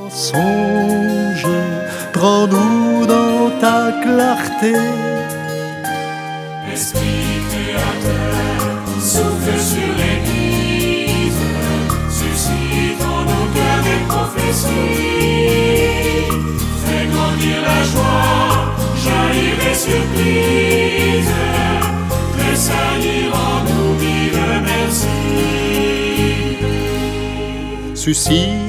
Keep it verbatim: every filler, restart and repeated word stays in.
songe, prends-nous dans ta clarté. Esprit créateur, souffle sur l'Église, suscite en nos cœurs des prophéties, fais grandir la joie, jaillir les surprises, tressaillir en nous mille merci. Suscite